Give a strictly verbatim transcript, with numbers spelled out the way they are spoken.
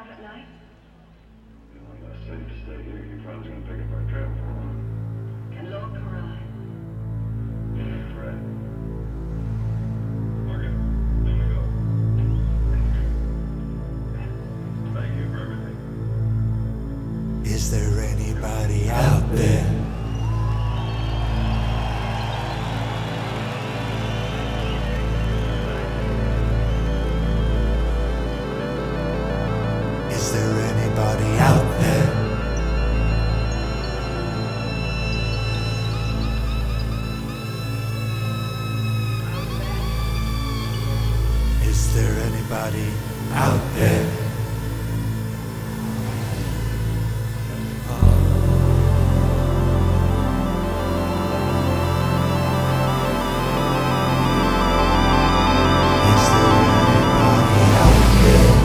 out at night? I'm not safe to stay here. You're probably gonna pick up our trail for a while. Can Lord Karai? Yeah, right. Morgan, time to go. Thank you for everything. Is there anybody out there? Is there anybody out there? Is there anybody out there? Is there anybody out there?